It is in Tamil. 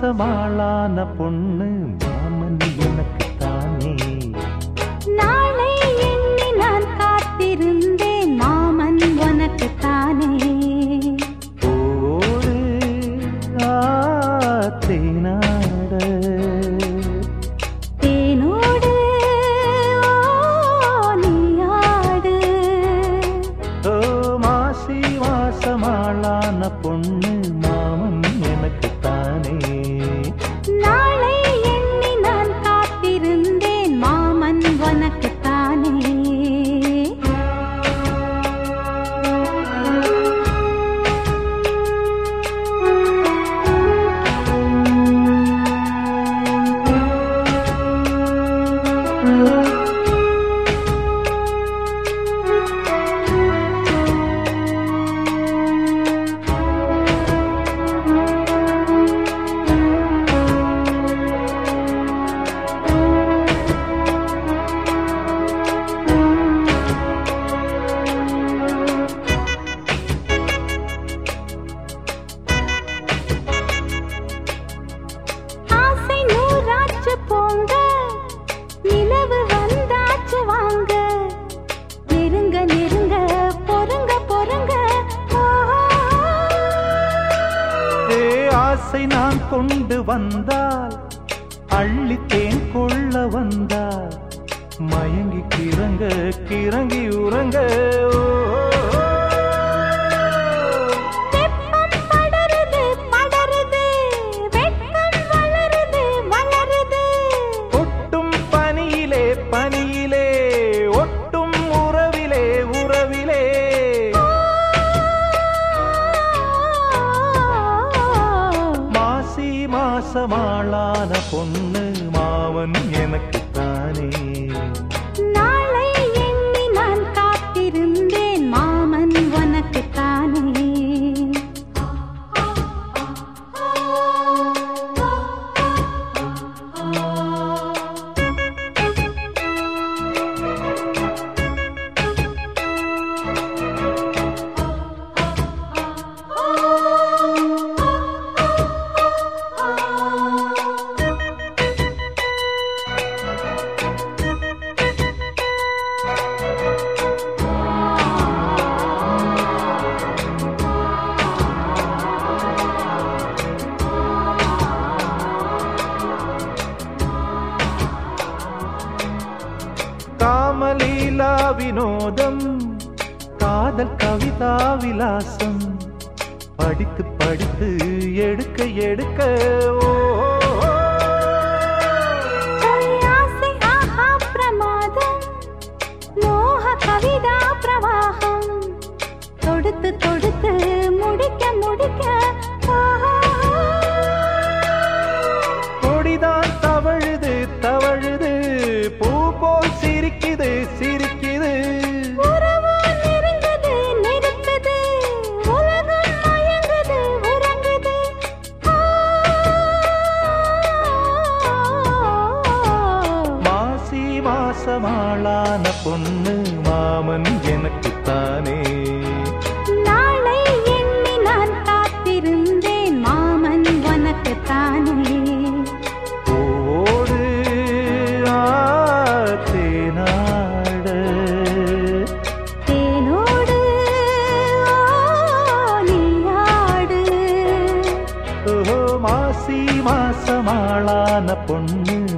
மாசமாளான பொண்ணு மாமன் எனக்கு தானே. நாளை எண்ணி நான் காத்திருந்தேன் மாமன் உனக்கு தானே. ஓடு தேனாட தேனோடு நீயாடு. ஓ மாசி மாசமாளான பொண்ணு மாமன் எனக்கு தானே. நாளை எண்ணி நான் காத்திருந்தேன் மாமன் உனக்கு தானே. ஆசை நூறாச்சு போங்க, நிலவு வந்தாச்சு வாங்க. நெருங்க நெருங்க பொறுங்க பொறுங்க. ஏ ஆசை நான் கொண்டு வந்தால் அள்ளித்தேன் கொள்ள வந்தால் மயங்கி கிறங்க கிறங்கி உறங்க. வெப்பம் படருது படருது, வெட்கம் வளருது வளருது. ஒட்டும் பனியிலே பனியிலே ஒட்டும் உறவிலே உறவிலே. மாசி மாசமாளான பொண்ணு மாமன் எனக்கு தானே. நாளை எண்ணி நான் காத்திருந்தேன் மாமன் உனக்கு தானே. காமலீலா வினோதம் காதல் கவிதா விலாசம் படித்து படித்து எடுக்க எடுக்க. ஓ ஆசை ஆஹா பிரமாதம், மோக கவிதா பிரவாகம். தொடுத்து தொடுத்து முடிக்க முடிக்க. கொடிதான் தவழுது தவழுது பூ போல் சிரிக்குது சிரிக்குது. உறவோ நெருங்குது நெருக்குது, உலகம் மயங்குது உறங்குது. மாசி மாசமாளான பொண்ணு மாமன் எனக்கு தானே. நாளை எண்ணி நான் காத்திருந்தேன் மாமன் உனக்கு தானே. ஓடு தேனாட தேனோடு நீயாடு. ஓ மாசி மாசமாளான பொண்ணு